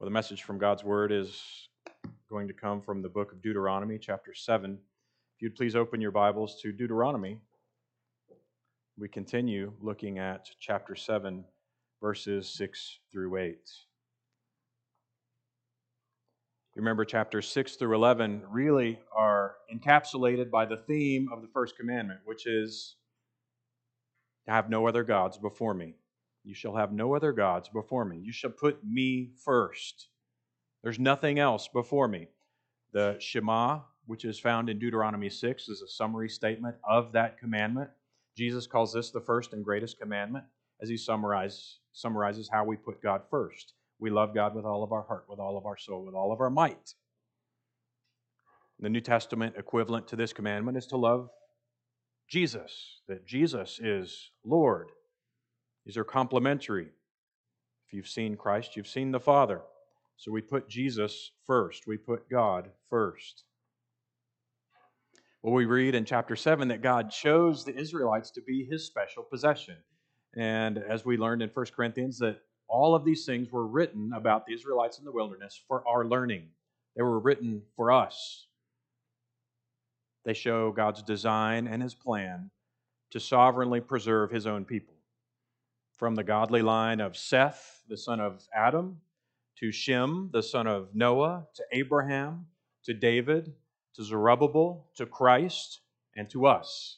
Well, the message from God's Word is going to come from the book of Deuteronomy, chapter 7. If you'd please open your Bibles to Deuteronomy, we continue looking at chapter 7, verses 6 through 8. Remember, chapters 6 through 11 really are encapsulated by the theme of the first commandment, which is to have no other gods before me. You shall have no other gods before me. You shall put me first. There's nothing else before me. The Shema, which is found in Deuteronomy 6, is a summary statement of that commandment. Jesus calls this the first and greatest commandment as he summarizes how we put God first. We love God with all of our heart, with all of our soul, with all of our might. The New Testament equivalent to this commandment is to love Jesus, that Jesus is Lord. These are complementary. If you've seen Christ, you've seen the Father. So we put Jesus first. We put God first. Well, we read in chapter 7 that God chose the Israelites to be His special possession. And as we learned in 1 Corinthians, that all of these things were written about the Israelites in the wilderness for our learning. They were written for us. They show God's design and His plan to sovereignly preserve His own people. From the godly line of Seth, the son of Adam, to Shem, the son of Noah, to Abraham, to David, to Zerubbabel, to Christ, and to us.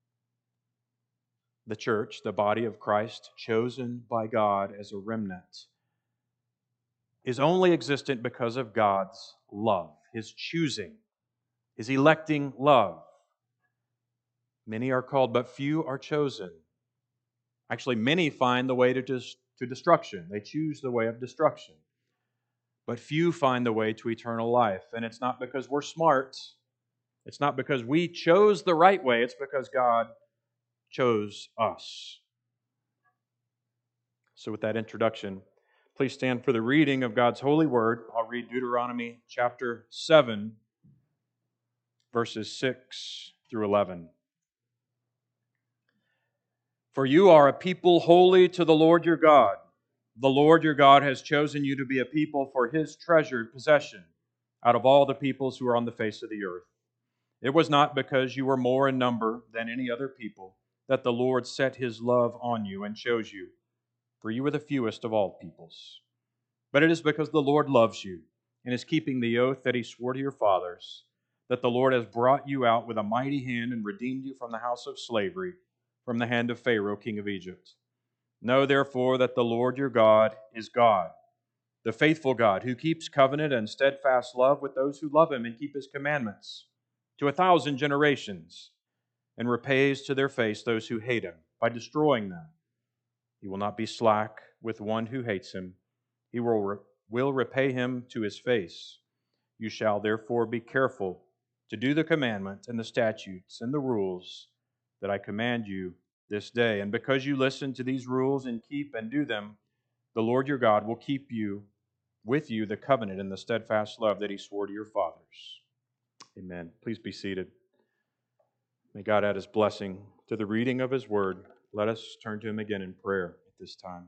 The church, the body of Christ, chosen by God as a remnant, is only existent because of God's love, His choosing, His electing love. Many are called, but few are chosen. Actually, many find the way to destruction. They choose the way of destruction. But few find the way to eternal life. And it's not because we're smart. It's not because we chose the right way. It's because God chose us. So with that introduction, please stand for the reading of God's holy word. I'll read Deuteronomy chapter 7, verses 6 through 11. For you are a people holy to the Lord your God. The Lord your God has chosen you to be a people for His treasured possession out of all the peoples who are on the face of the earth. It was not because you were more in number than any other people that the Lord set His love on you and chose you, for you were the fewest of all peoples. But it is because the Lord loves you and is keeping the oath that He swore to your fathers, that the Lord has brought you out with a mighty hand and redeemed you from the house of slavery, from the hand of Pharaoh, king of Egypt. Know therefore that the Lord your God is God, the faithful God, who keeps covenant and steadfast love with those who love Him and keep His commandments to 1,000 generations, and repays to their face those who hate Him by destroying them. He will not be slack with one who hates Him. He will repay him to his face. You shall therefore be careful to do the commandment and the statutes and the rules that I command you this day. And because you listen to these rules and keep and do them, the Lord your God will keep you with you the covenant and the steadfast love that He swore to your fathers. Amen. Please be seated. May God add His blessing to the reading of His word. Let us turn to Him again in prayer at this time.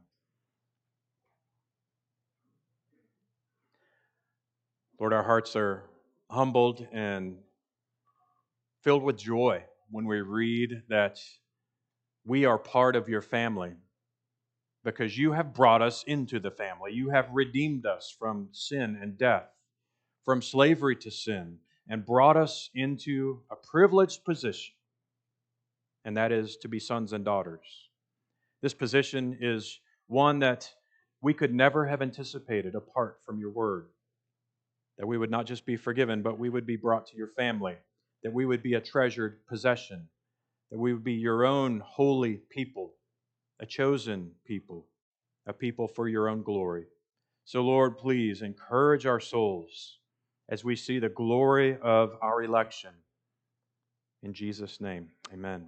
Lord, our hearts are humbled and filled with joy when we read that we are part of your family because you have brought us into the family. You have redeemed us from sin and death, from slavery to sin, and brought us into a privileged position, and that is to be sons and daughters. This position is one that we could never have anticipated apart from your word. That we would not just be forgiven, but we would be brought to your family. That we would be a treasured possession. That we would be your own holy people, a chosen people, a people for your own glory. So, Lord, please encourage our souls as we see the glory of our election. In Jesus' name, amen.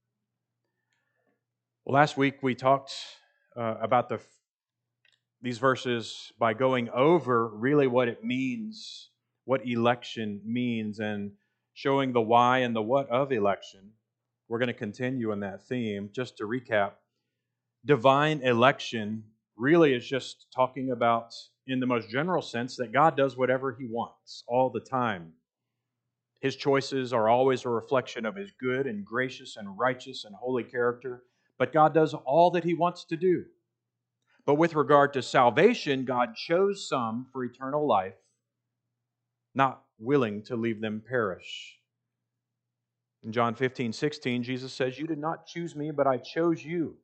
Well, last week we talked about these verses by going over really what it means, what election means, and showing the why and the what of election. We're going to continue in that theme. Just to recap, divine election really is just talking about in the most general sense that God does whatever He wants all the time. His choices are always a reflection of His good and gracious and righteous and holy character, but God does all that He wants to do. But with regard to salvation, God chose some for eternal life, not willing to leave them perish. In John 15:16, Jesus says, "You did not choose me, but I chose you."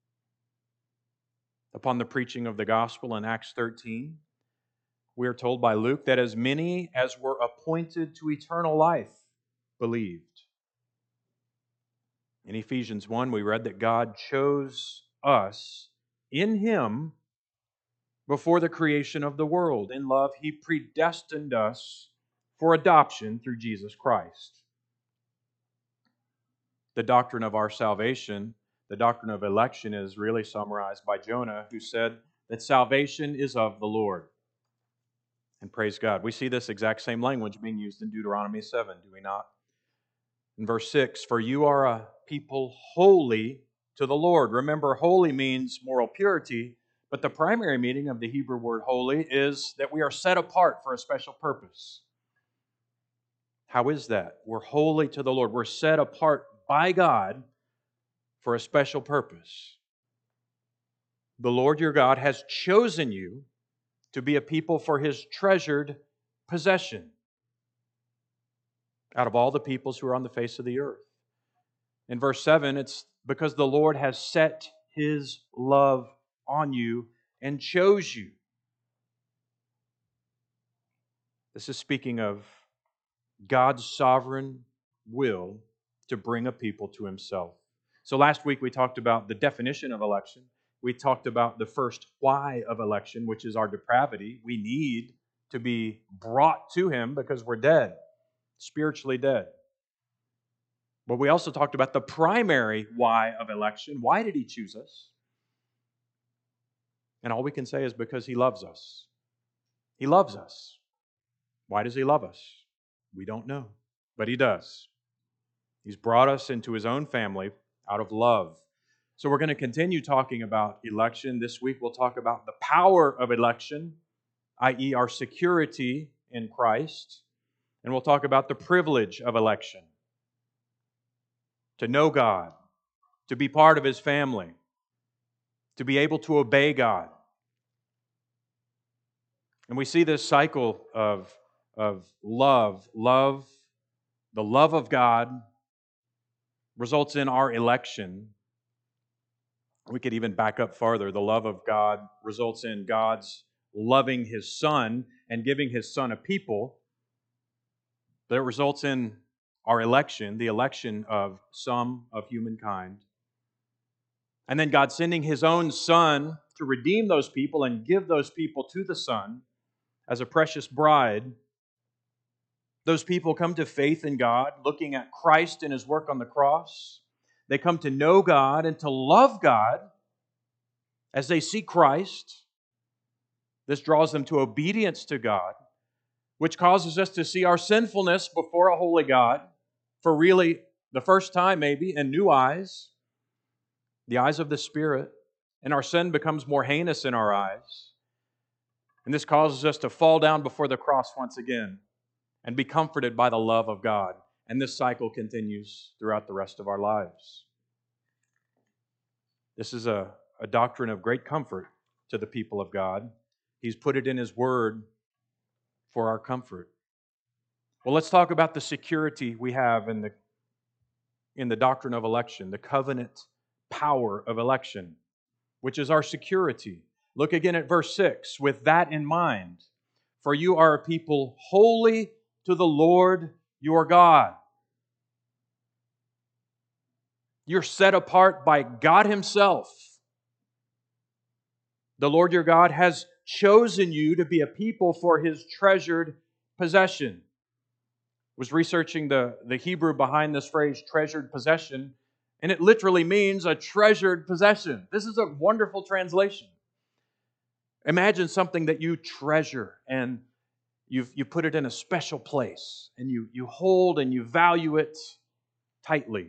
Upon the preaching of the gospel in Acts 13, we are told by Luke that as many as were appointed to eternal life believed. In Ephesians 1, we read that God chose us in Him before the creation of the world. In love, He predestined us for adoption through Jesus Christ. The doctrine of our salvation, the doctrine of election, is really summarized by Jonah, who said that salvation is of the Lord. And praise God. We see this exact same language being used in Deuteronomy 7, do we not? In verse 6, "For you are a people holy to the Lord." Remember, holy means moral purity, but the primary meaning of the Hebrew word holy is that we are set apart for a special purpose. How is that? We're holy to the Lord. We're set apart by God for a special purpose. The Lord your God has chosen you to be a people for His treasured possession out of all the peoples who are on the face of the earth. In verse 7, it's because the Lord has set His love on you and chose you. This is speaking of God's sovereign will to bring a people to Himself. So last week we talked about the definition of election. We talked about the first why of election, which is our depravity. We need to be brought to Him because we're dead, spiritually dead. But we also talked about the primary why of election. Why did He choose us? And all we can say is because He loves us. He loves us. Why does He love us? We don't know, but He does. He's brought us into His own family out of love. So we're going to continue talking about election. This week we'll talk about the power of election, i.e. our security in Christ. And we'll talk about the privilege of election. To know God, to be part of His family, to be able to obey God. And we see this cycle of love. The love of God results in our election. We could even back up farther. The love of God results in God's loving His Son and giving His Son a people. That results in our election, the election of some of humankind. And then God sending His own Son to redeem those people and give those people to the Son as a precious bride. Those people come to faith in God, looking at Christ and His work on the cross. They come to know God and to love God as they see Christ. This draws them to obedience to God, which causes us to see our sinfulness before a holy God for really the first time maybe in new eyes, the eyes of the Spirit, and our sin becomes more heinous in our eyes. And this causes us to fall down before the cross once again and be comforted by the love of God. And this cycle continues throughout the rest of our lives. This is a doctrine of great comfort to the people of God. He's put it in His Word for our comfort. Well, let's talk about the security we have in the doctrine of election, the covenant power of election, which is our security. Look again at verse 6. "With that in mind, for you are a people holy to the Lord your God." You're set apart by God Himself. The Lord your God has chosen you to be a people for His treasured possession. I was researching the Hebrew behind this phrase, treasured possession, and it literally means a treasured possession. This is a wonderful translation. Imagine something that you treasure and you put it in a special place and you hold and you value it tightly.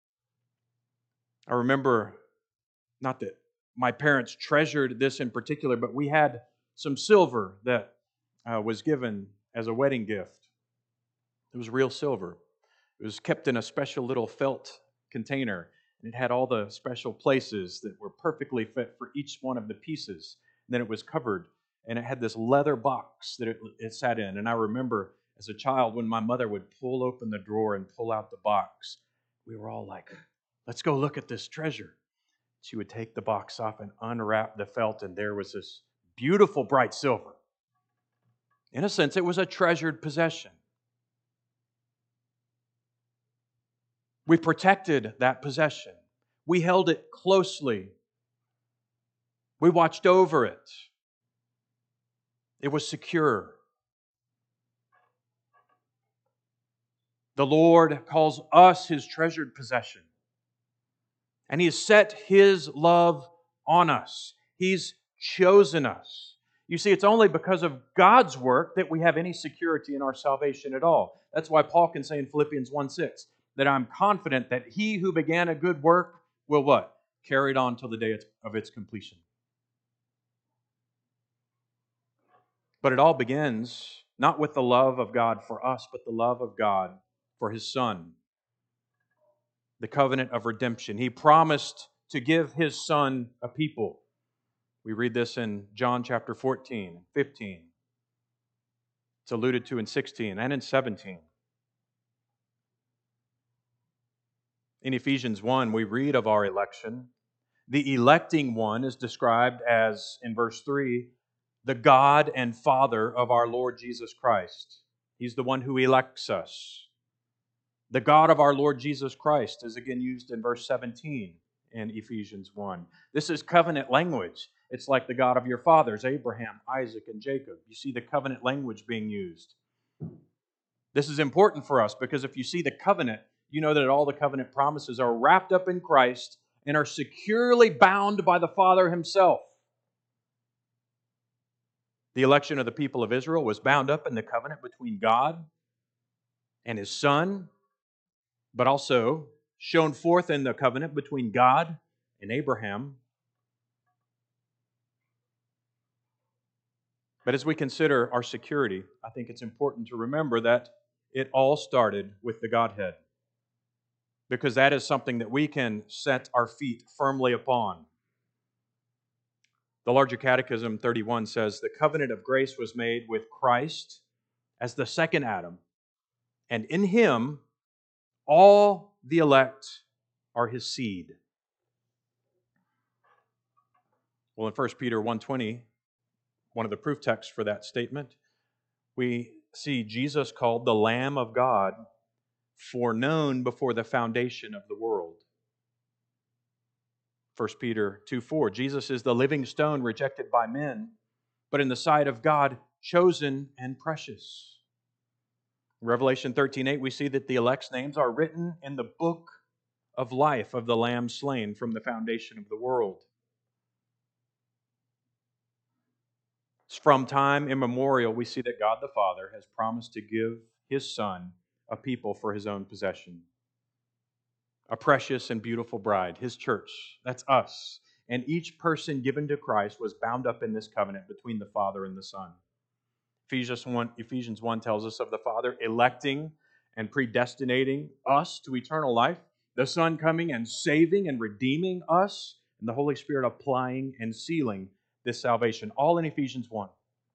I remember, not that my parents treasured this in particular, but we had some silver that was given as a wedding gift. It was real silver. It was kept in a special little felt container, and it had all the special places that were perfectly fit for each one of the pieces. And then it was covered, and it had this leather box that it sat in. And I remember as a child when my mother would pull open the drawer and pull out the box, we were all like, let's go look at this treasure. She would take the box off and unwrap the felt, and there was this beautiful bright silver. In a sense, it was a treasured possession. We protected that possession. We held it closely. We watched over it. It was secure. The Lord calls us His treasured possession. And He has set His love on us. He's chosen us. You see, it's only because of God's work that we have any security in our salvation at all. That's why Paul can say in Philippians 1:6 that I'm confident that He who began a good work will what? Carry it on till the day of its completion. But it all begins not with the love of God for us, but the love of God for His Son. The covenant of redemption. He promised to give His Son a people. We read this in John chapter 14, 15. It's alluded to in 16 and in 17. In Ephesians 1, we read of our election. The electing one is described as, in verse 3, the God and Father of our Lord Jesus Christ. He's the one who elects us. The God of our Lord Jesus Christ is again used in verse 17 in Ephesians 1. This is covenant language. It's like the God of your fathers, Abraham, Isaac, and Jacob. You see the covenant language being used. This is important for us because if you see the covenant, you know that all the covenant promises are wrapped up in Christ and are securely bound by the Father Himself. The election of the people of Israel was bound up in the covenant between God and His Son, but also shown forth in the covenant between God and Abraham. But as we consider our security, I think it's important to remember that it all started with the Godhead, because that is something that we can set our feet firmly upon. The Larger Catechism 31 says, the covenant of grace was made with Christ as the second Adam, and in Him all the elect are His seed. Well, in 1 Peter 1:20, one of the proof texts for that statement, we see Jesus called the Lamb of God, foreknown before the foundation of the world. 1 Peter 2:4, Jesus is the living stone rejected by men, but in the sight of God, chosen and precious. In Revelation 13:8, we see that the elect's names are written in the book of life of the Lamb slain from the foundation of the world. From time immemorial, we see that God the Father has promised to give His Son a people for His own possession. A precious and beautiful bride, His church, that's us. And each person given to Christ was bound up in this covenant between the Father and the Son. Ephesians 1 tells us of the Father electing and predestinating us to eternal life, the Son coming and saving and redeeming us, and the Holy Spirit applying and sealing this salvation, all in Ephesians 1.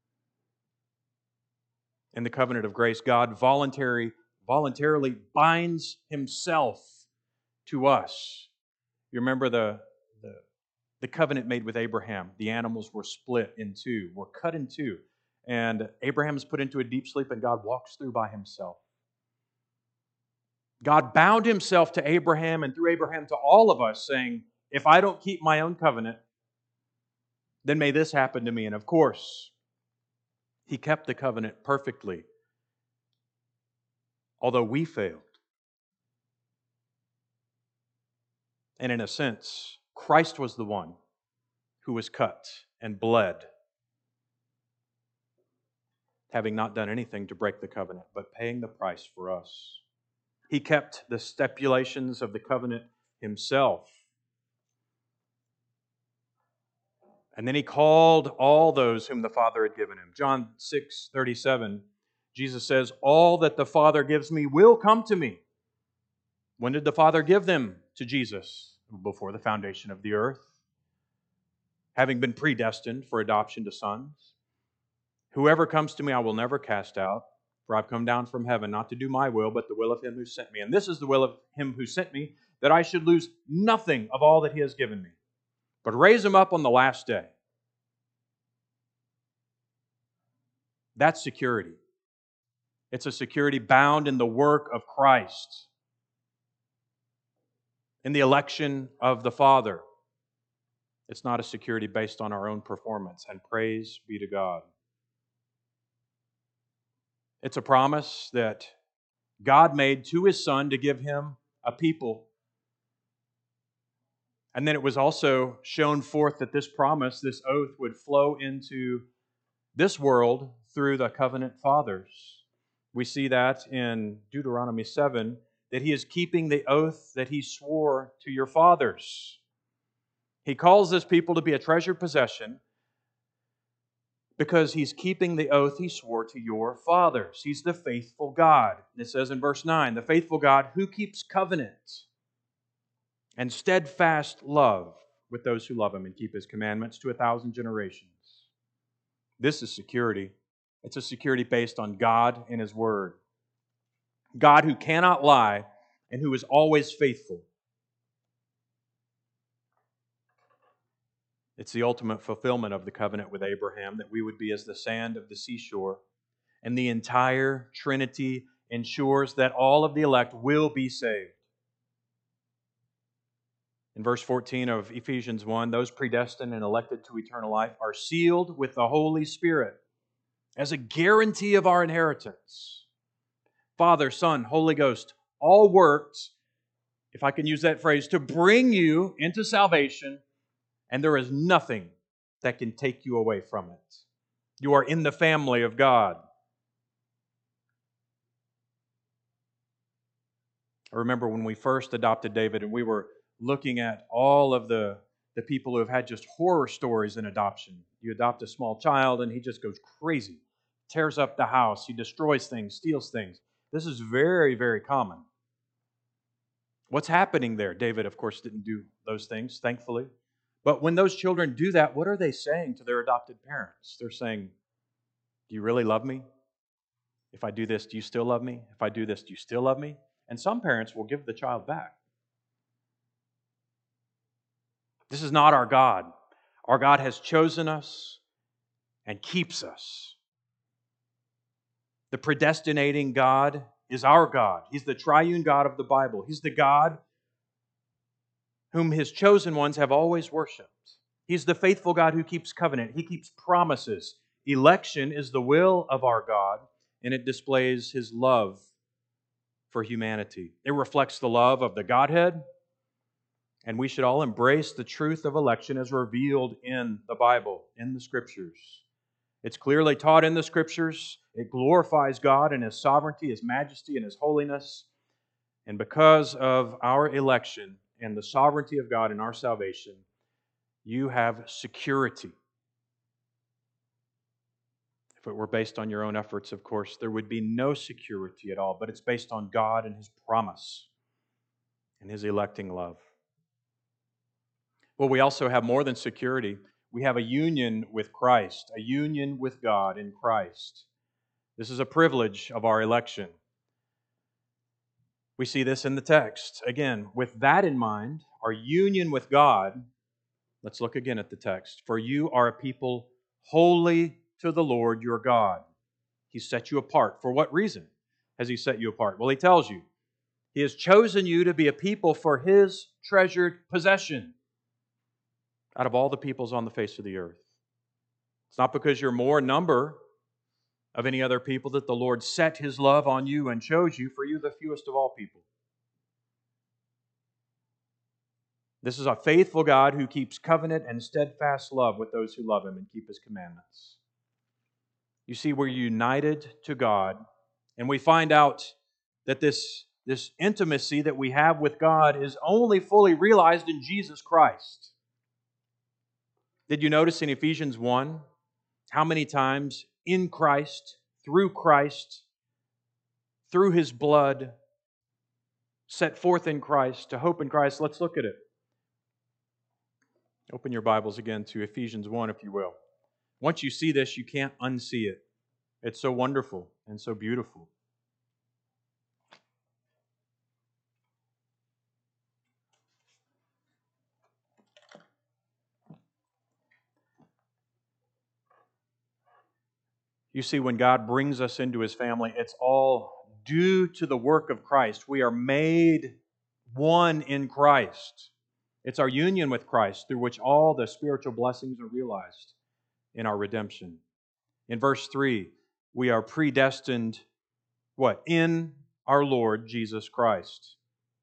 In the covenant of grace, God voluntarily binds Himself to us. You remember the covenant made with Abraham. The animals were split in two, were cut in two, and Abraham is put into a deep sleep, and God walks through by Himself. God bound Himself to Abraham and through Abraham to all of us, saying, if I don't keep my own covenant, then may this happen to me. And of course, He kept the covenant perfectly, although we failed. And in a sense, Christ was the one who was cut and bled, having not done anything to break the covenant, but paying the price for us. He kept the stipulations of the covenant Himself. And then He called all those whom the Father had given Him. John 6:37, Jesus says, "All that the Father gives me will come to me." When did the Father give them to Jesus? Before the foundation of the earth, having been predestined for adoption to sons. "Whoever comes to me I will never cast out, for I've come down from heaven not to do my will, but the will of Him who sent me. And this is the will of Him who sent me, that I should lose nothing of all that He has given me, but raise Him up on the last day." That's security. It's a security bound in the work of Christ, in the election of the Father. It's not a security based on our own performance, and praise be to God. It's a promise that God made to His Son to give Him a people. And then it was also shown forth that this promise, this oath, would flow into this world through the covenant fathers. We see that in Deuteronomy 7, that He is keeping the oath that He swore to your fathers. He calls this people to be a treasured possession because He's keeping the oath He swore to your fathers. He's the faithful God. It says in verse 9, the faithful God who keeps covenant and steadfast love with those who love Him and keep His commandments to 1,000 generations. This is security. It's a security based on God and His Word. God who cannot lie and who is always faithful. It's the ultimate fulfillment of the covenant with Abraham, that we would be as the sand of the seashore. And the entire Trinity ensures that all of the elect will be saved. In verse 14 of Ephesians 1, those predestined and elected to eternal life are sealed with the Holy Spirit as a guarantee of our inheritance. Father, Son, Holy Ghost, all worked, if I can use that phrase, to bring you into salvation, and there is nothing that can take you away from it. You are in the family of God. I remember when we first adopted David and we were looking at all of the people who have had just horror stories in adoption. You adopt a small child and he just goes crazy, tears up the house, he destroys things, steals things. This is very, very common. What's happening there? David, of course, didn't do those things, thankfully. But when those children do that, what are they saying to their adopted parents? They're saying, "Do you really love me? If I do this, do you still love me? If I do this, do you still love me?" And some parents will give the child back. This is not our God. Our God has chosen us and keeps us. The predestinating God is our God. He's the triune God of the Bible. He's the God whom His chosen ones have always worshipped. He's the faithful God who keeps covenant. He keeps promises. Election is the will of our God, and it displays His love for humanity. It reflects the love of the Godhead, and we should all embrace the truth of election as revealed in the Bible, in the Scriptures. It's clearly taught in the Scriptures. It glorifies God and His sovereignty, His majesty, and His holiness. And because of our election and the sovereignty of God in our salvation, you have security. If it were based on your own efforts, of course, there would be no security at all, but it's based on God and His promise and His electing love. Well, we also have more than security. We have a union with Christ, a union with God in Christ. This is a privilege of our election. We see this in the text. Again, with that in mind, our union with God, let's look again at the text. For you are a people holy to the Lord your God. He set you apart. For what reason has He set you apart? Well, He tells you. He has chosen you to be a people for His treasured possession out of all the peoples on the face of the earth. It's not because you're more in number of any other people that the Lord set His love on you and chose you, for you the fewest of all people. This is a faithful God who keeps covenant and steadfast love with those who love Him and keep His commandments. You see, we're united to God, and we find out that this intimacy that we have with God is only fully realized in Jesus Christ. Did you notice in Ephesians 1 how many times in Christ, through His blood, set forth in Christ, to hope in Christ? Let's look at it. Open your Bibles again to Ephesians 1, if you will. Once you see this, you can't unsee it. It's so wonderful and so beautiful. You see, when God brings us into His family, it's all due to the work of Christ. We are made one in Christ. It's our union with Christ through which all the spiritual blessings are realized in our redemption. In verse 3, we are predestined, what? In our Lord Jesus Christ.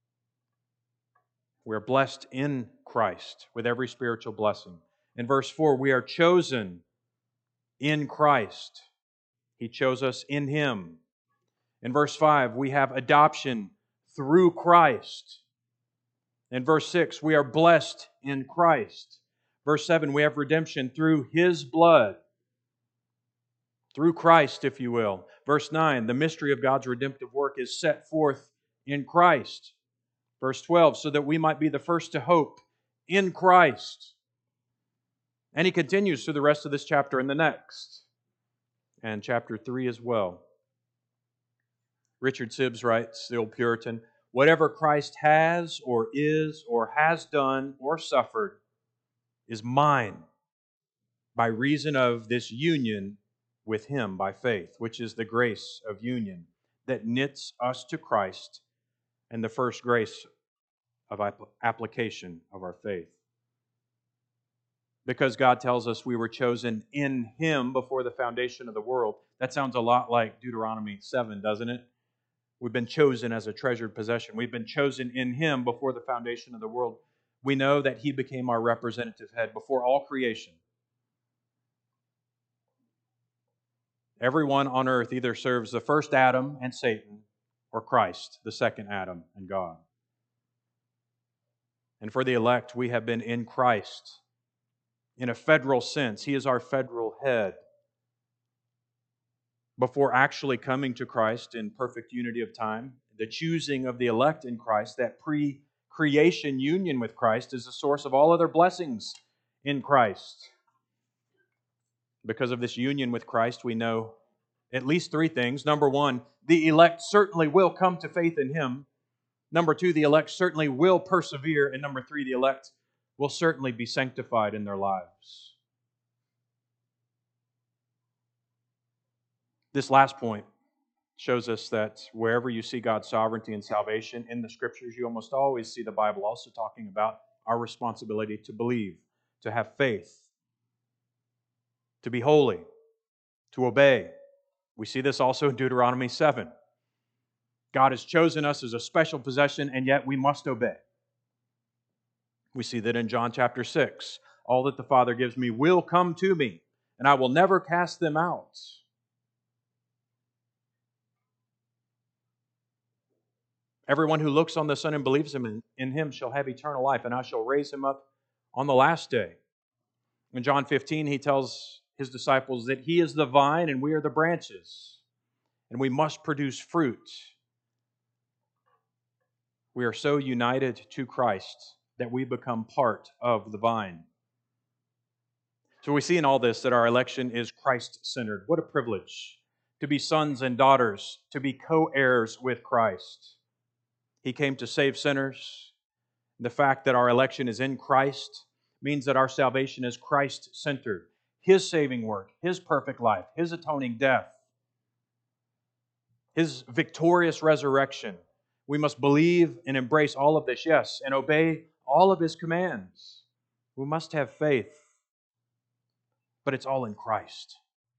We are blessed in Christ with every spiritual blessing. In verse 4, we are chosen in Christ. He chose us in Him. In verse 5, we have adoption through Christ. In verse 6, we are blessed in Christ. Verse 7, we have redemption through His blood. Through Christ, if you will. Verse 9, the mystery of God's redemptive work is set forth in Christ. Verse 12, so that we might be the first to hope in Christ. And he continues through the rest of this chapter and the next. And chapter 3 as well. Richard Sibbes writes, the old Puritan, whatever Christ has or is or has done or suffered is mine by reason of this union with Him by faith, which is the grace of union that knits us to Christ and the first grace of application of our faith. Because God tells us we were chosen in Him before the foundation of the world. That sounds a lot like Deuteronomy 7, doesn't it? We've been chosen as a treasured possession. We've been chosen in Him before the foundation of the world. We know that He became our representative head before all creation. Everyone on earth either serves the first Adam and Satan or Christ, the second Adam and God. And for the elect, we have been in Christ. In a federal sense, He is our federal head. Before actually coming to Christ in perfect unity of time, the choosing of the elect in Christ, that pre-creation union with Christ, is the source of all other blessings in Christ. Because of this union with Christ, we know at least three things. Number one, the elect certainly will come to faith in Him. Number two, the elect certainly will persevere. And number three, the elect will certainly be sanctified in their lives. This last point shows us that wherever you see God's sovereignty and salvation in the Scriptures, you almost always see the Bible also talking about our responsibility to believe, to have faith, to be holy, to obey. We see this also in Deuteronomy 7. God has chosen us as a special possession, and yet we must obey. We see that in John chapter 6. All that the Father gives me will come to me, and I will never cast them out. Everyone who looks on the Son and believes in Him shall have eternal life, and I shall raise him up on the last day. In John 15, He tells His disciples that He is the vine and we are the branches, and we must produce fruit. We are so united to Christ that we become part of the vine. So we see in all this that our election is Christ-centered. What a privilege to be sons and daughters, to be co-heirs with Christ. He came to save sinners. The fact that our election is in Christ means that our salvation is Christ-centered. His saving work, His perfect life, His atoning death, His victorious resurrection. We must believe and embrace all of this, yes, and obey all of His commands. We must have faith, but it's all in Christ.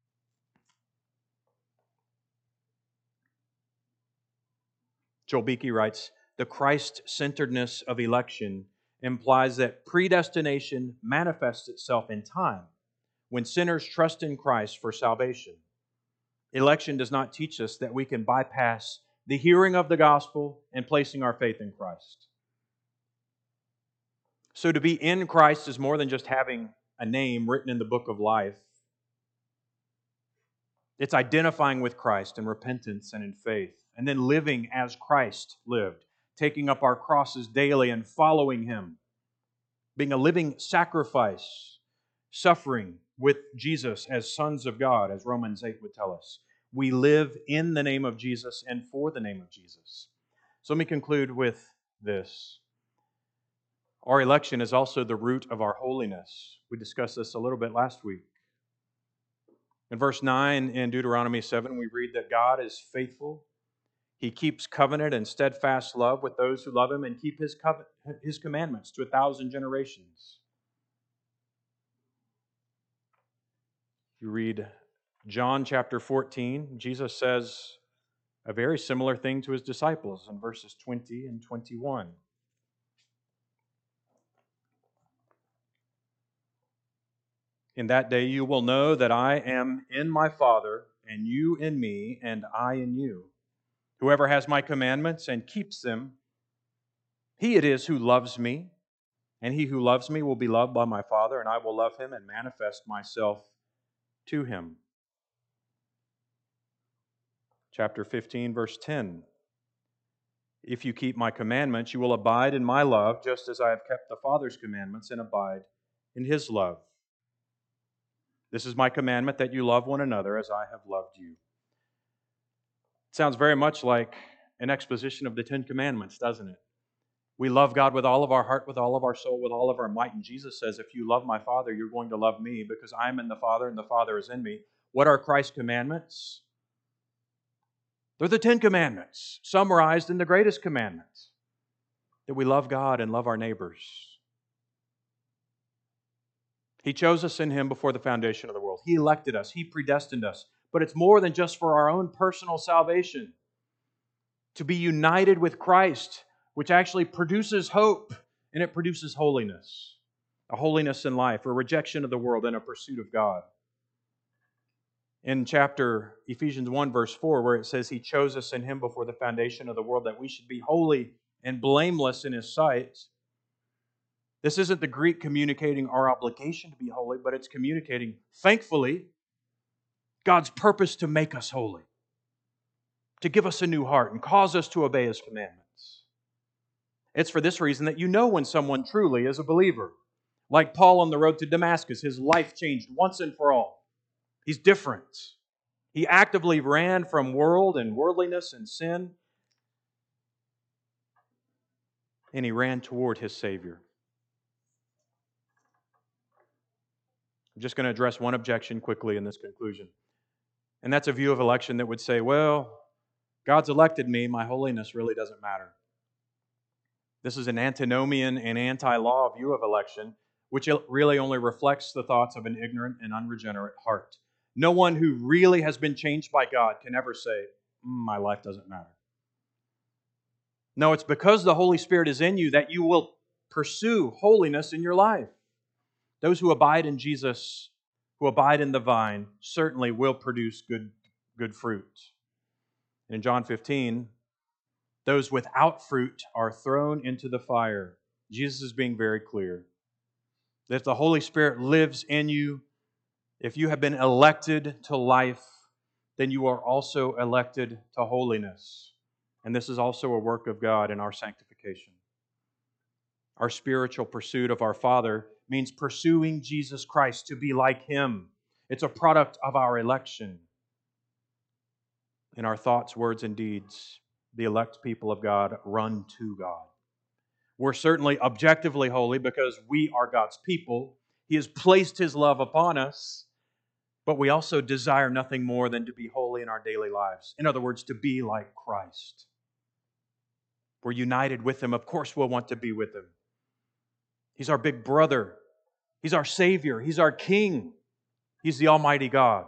Joel Beeke writes, the Christ-centeredness of election implies that predestination manifests itself in time when sinners trust in Christ for salvation. Election does not teach us that we can bypass the hearing of the gospel and placing our faith in Christ. So to be in Christ is more than just having a name written in the book of life. It's identifying with Christ in repentance and in faith, and then living as Christ lived, taking up our crosses daily and following Him, being a living sacrifice, suffering with Jesus as sons of God, as Romans 8 would tell us. We live in the name of Jesus and for the name of Jesus. So let me conclude with this. Our election is also the root of our holiness. We discussed this a little bit last week. In verse 9 in Deuteronomy 7, we read that God is faithful. He keeps covenant and steadfast love with those who love Him and keep His commandments to 1,000 generations. You read John chapter 14, Jesus says a very similar thing to His disciples in verses 20 and 21. In that day you will know that I am in my Father, and you in me, and I in you. Whoever has my commandments and keeps them, he it is who loves me, and he who loves me will be loved by my Father, and I will love him and manifest myself to him. Chapter 15, verse 10. If you keep my commandments, you will abide in my love, just as I have kept the Father's commandments and abide in His love. This is my commandment, that you love one another as I have loved you. It sounds very much like an exposition of the Ten Commandments, doesn't it? We love God with all of our heart, with all of our soul, with all of our might. And Jesus says, if you love my Father, you're going to love me because I'm in the Father and the Father is in me. What are Christ's commandments? They're the Ten Commandments, summarized in the greatest commandments, that we love God and love our neighbors. He chose us in Him before the foundation of the world. He elected us. He predestined us. But it's more than just for our own personal salvation. To be united with Christ, which actually produces hope, and it produces holiness. A holiness in life, a rejection of the world, and a pursuit of God. In chapter Ephesians 1, verse 4, where it says He chose us in Him before the foundation of the world, that we should be holy and blameless in His sight. This isn't the Greek communicating our obligation to be holy, but it's communicating, thankfully, God's purpose to make us holy, to give us a new heart and cause us to obey His commandments. It's for this reason that you know when someone truly is a believer. Like Paul on the road to Damascus, his life changed once and for all. He's different. He actively ran from world and worldliness and sin, and he ran toward his Savior. I'm just going to address one objection quickly in this conclusion. And that's a view of election that would say, well, God's elected me, my holiness really doesn't matter. This is an antinomian and anti-law view of election, which really only reflects the thoughts of an ignorant and unregenerate heart. No one who really has been changed by God can ever say, my life doesn't matter. No, it's because the Holy Spirit is in you that you will pursue holiness in your life. Those who abide in Jesus, who abide in the vine, certainly will produce good fruit. And in John 15, those without fruit are thrown into the fire. Jesus is being very clear that if the Holy Spirit lives in you, if you have been elected to life, then you are also elected to holiness. And this is also a work of God in our sanctification. Our spiritual pursuit of our Father means pursuing Jesus Christ to be like Him. It's a product of our election. In our thoughts, words, and deeds, the elect people of God run to God. We're certainly objectively holy because we are God's people. He has placed His love upon us, but we also desire nothing more than to be holy in our daily lives. In other words, to be like Christ. We're united with Him. Of course we'll want to be with Him. He's our big brother. He's our Savior. He's our King. He's the Almighty God.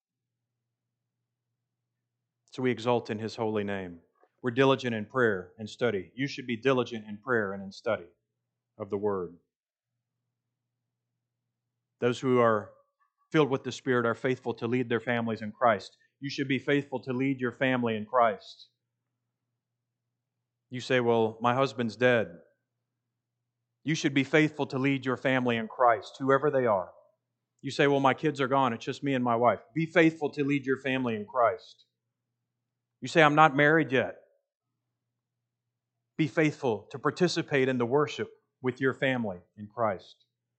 So we exult in His holy name. We're diligent in prayer and study. You should be diligent in prayer and in study of the Word. Those who are filled with the Spirit are faithful to lead their families in Christ. You should be faithful to lead your family in Christ. You say, well, my husband's dead. You should be faithful to lead your family in Christ, whoever they are. You say, well, my kids are gone. It's just me and my wife. Be faithful to lead your family in Christ. You say, I'm not married yet. Be faithful to participate in the worship with your family in Christ.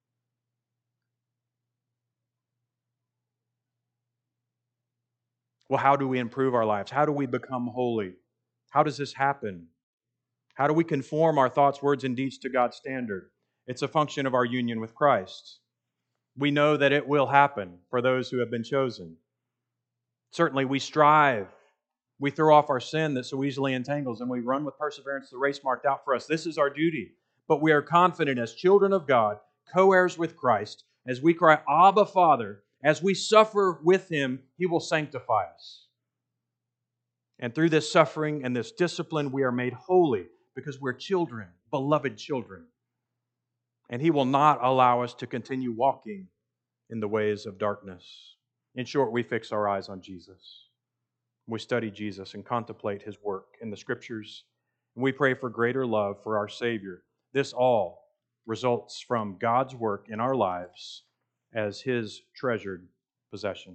Well, how do we improve our lives? How do we become holy? How does this happen? How do we conform our thoughts, words, and deeds to God's standard? It's a function of our union with Christ. We know that it will happen for those who have been chosen. Certainly, we strive. We throw off our sin that so easily entangles, and we run with perseverance the race marked out for us. This is our duty. But we are confident as children of God, co-heirs with Christ, as we cry, Abba, Father, as we suffer with Him, He will sanctify us. And through this suffering and this discipline, we are made holy because we're children, beloved children. And He will not allow us to continue walking in the ways of darkness. In short, we fix our eyes on Jesus. We study Jesus and contemplate His work in the Scriptures. And we pray for greater love for our Savior. This all results from God's work in our lives as His treasured possession.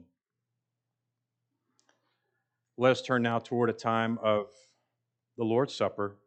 Let us turn now toward a time of the Lord's Supper.